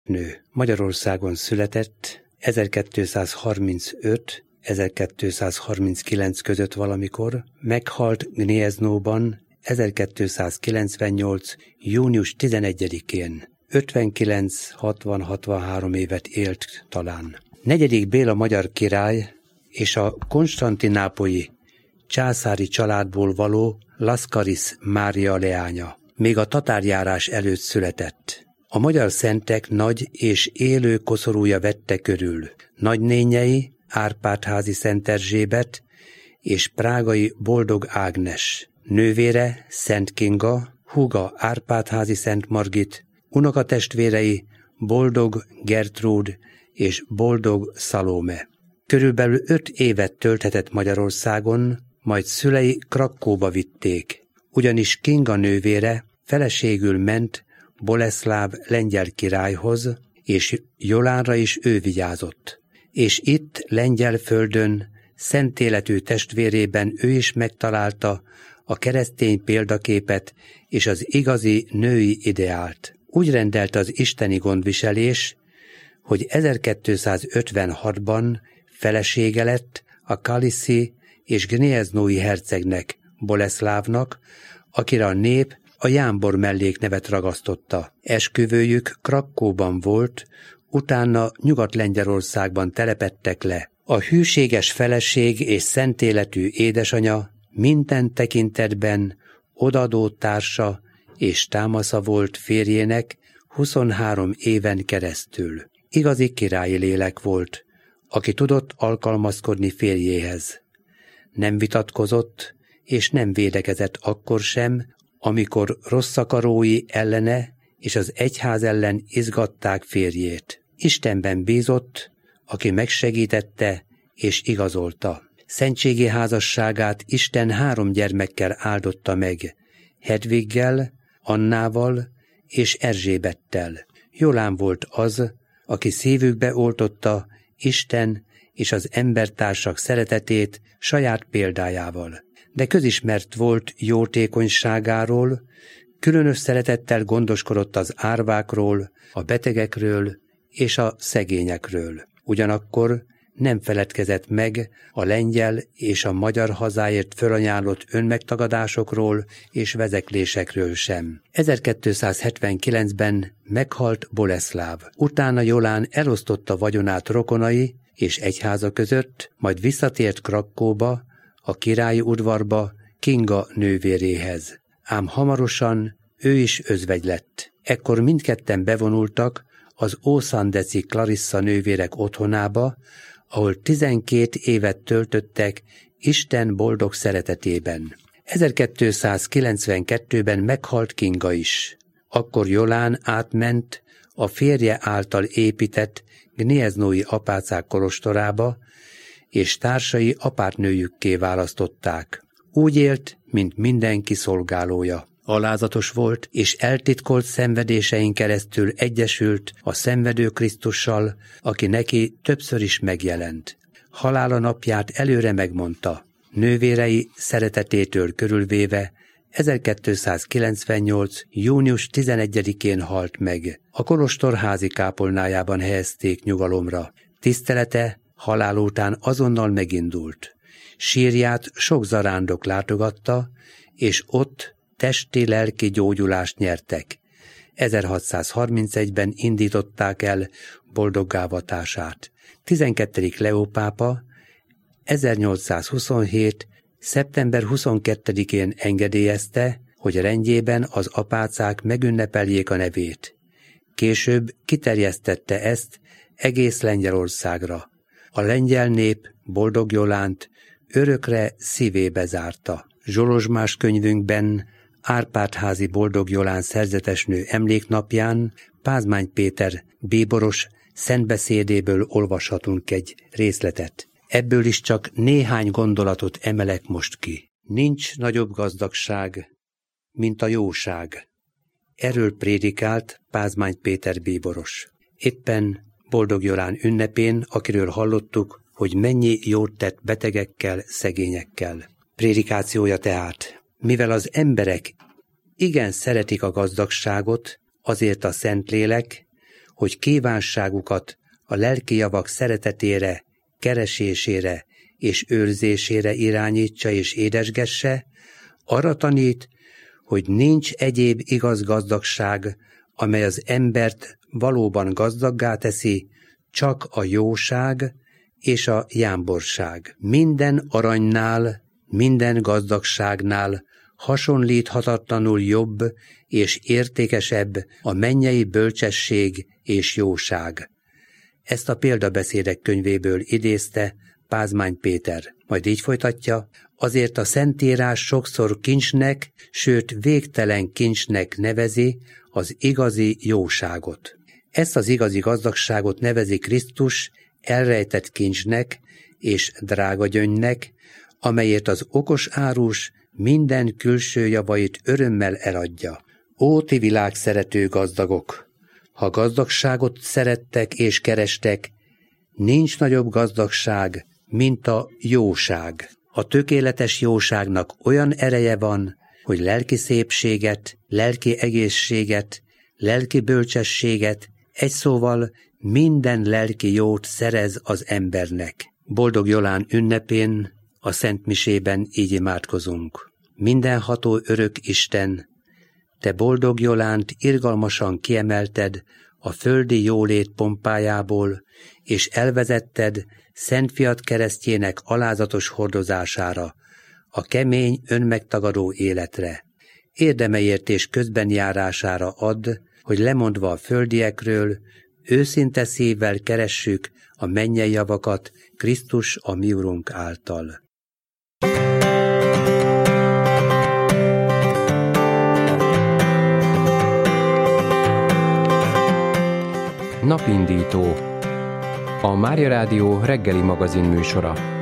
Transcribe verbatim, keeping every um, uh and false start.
nő. Magyarországon született ezerkétszázharmincöt ezerkétszázharminckilenc között valamikor, meghalt Gnieznoban ezerkétszázkilencvennyolc június tizenegyedikén. ötvenkilenc hatvan hatvanhárom évet élt talán. Negyedik Béla magyar király és a konstantinápolyi császári családból való Laszkaris Mária leánya. Még a tatárjárás előtt született. A magyar szentek nagy és élő koszorúja vette körül. Nagynényei Árpád-házi Szent Erzsébet és prágai Boldog Ágnes. Nővére Szent Kinga, húga Árpád-házi Szent Margit, unokatestvérei Boldog Gertrúd és Boldog Szalóme. Körülbelül öt évet tölthetett Magyarországon, majd szülei Krakkóba vitték, ugyanis Kinga nővére feleségül ment Boleszláv lengyel királyhoz, és Jolánra is ő vigyázott. És itt, lengyel földön, szent életű testvérében ő is megtalálta a keresztény példaképet és az igazi női ideált. Úgy rendelte az isteni gondviselés, hogy ezerkétszázötvenhatban felesége lett a kaliszi és gnieznói hercegnek, Boleszlávnak, akire a nép a Jámbor melléknevet ragasztotta. Esküvőjük Krakkóban volt, utána Nyugat-Lengyelországban telepedtek le. A hűséges feleség és szentéletű édesanya minden tekintetben odaadó társa és támasza volt férjének huszonhárom éven keresztül. Igazi királyi lélek volt, aki tudott alkalmazkodni férjéhez. Nem vitatkozott, és nem védekezett akkor sem, amikor rosszakarói ellene és az egyház ellen izgatták férjét. Istenben bízott, aki megsegítette és igazolta. Szentségi házasságát Isten három gyermekkel áldotta meg, Hedviggel, Annával és Erzsébettel. Jolán volt az, aki szívükbe oltotta Isten és az embertársak szeretetét saját példájával. De közismert volt jótékonyságáról, különös szeretettel gondoskodott az árvákról, a betegekről és a szegényekről. Ugyanakkor nem feledkezett meg a lengyel és a magyar hazáért fölajánlott önmegtagadásokról és vezeklésekről sem. ezerkétszázhetvenkilencben meghalt Boleszláv. Utána Jolán elosztotta vagyonát rokonai és egyháza között, majd visszatért Krakkóba, a királyi udvarba Kinga nővéréhez. Ám hamarosan ő is özvegy lett. Ekkor mindketten bevonultak az Ószandeci Clarissa nővérek otthonába, ahol tizenkét évet töltöttek Isten boldog szeretetében. ezerkétszázkilencvenkettőben meghalt Kinga is. Akkor Jolán átment a férje által épített gnieznói apácák kolostorába, és társai apátnőjükké választották. Úgy élt, mint mindenki szolgálója. Alázatos volt, és eltitkolt szenvedésein keresztül egyesült a szenvedő Krisztussal, aki neki többször is megjelent. Halála napját előre megmondta. Nővérei szeretetétől körülvéve ezerkétszázkilencvennyolc június tizenegyedikén halt meg. A kolostor házi kápolnájában helyezték nyugalomra. Tisztelete halál után azonnal megindult. Sírját sok zarándok látogatta, és ott testi-lelki gyógyulást nyertek. ezerhatszázharmincegyben indították el boldoggávatását. tizenkettedik Leó pápa ezernyolcszázhuszonhét szeptember huszonkettedikén engedélyezte, hogy rendjében az apácák megünnepeljék a nevét. Később kiterjesztette ezt egész Lengyelországra. A lengyel nép Boldog Jolánt örökre szívébe zárta. Zsolozsmás könyvünkben Árpád-házi Boldog Jolán szerzetesnő emléknapján Pázmány Péter bíboros szentbeszédéből olvashatunk egy részletet. Ebből is csak néhány gondolatot emelek most ki. Nincs nagyobb gazdagság, mint a jóság. Erről prédikált Pázmány Péter bíboros. Éppen Boldog Jolán ünnepén, akiről hallottuk, hogy mennyi jót tett betegekkel, szegényekkel. Prédikációja tehát: mivel az emberek igen szeretik a gazdagságot, azért a Szentlélek, hogy kívánságukat a lelki javak szeretetére, keresésére és őrzésére irányítsa és édesgesse, arra tanít, hogy nincs egyéb igaz gazdagság, amely az embert valóban gazdaggá teszi, csak a jóság és a jámborság. Minden aranynál, minden gazdagságnál hasonlíthatatlanul jobb és értékesebb a mennyei bölcsesség és jóság. Ezt a példabeszédek könyvéből idézte Pázmány Péter. Majd így folytatja: azért a Szentírás sokszor kincsnek, sőt végtelen kincsnek nevezi az igazi jóságot. Ezt az igazi gazdagságot nevezi Krisztus elrejtett kincsnek és drága gyöngynek, amelyért az okos árus minden külső javait örömmel eladja. Ó, ti világszerető gazdagok! Ha gazdagságot szerettek és kerestek, nincs nagyobb gazdagság, mint a jóság. A tökéletes jóságnak olyan ereje van, hogy lelki szépséget, lelki egészséget, lelki bölcsességet, egy szóval minden lelki jót szerez az embernek. Boldog Jolán ünnepén a Szentmisében így imádkozunk. Mindenható örök Isten, te boldog Jolánt irgalmasan kiemelted a földi jólét pompájából, és elvezetted Szent Fiad keresztjének alázatos hordozására, a kemény, önmegtagadó életre. Érdemeért és közbenjárására add, hogy lemondva a földiekről, őszinte szívvel keressük a mennyei javakat Krisztus a mi Urunk által. Napindító, a Mária Rádió reggeli magazin műsora.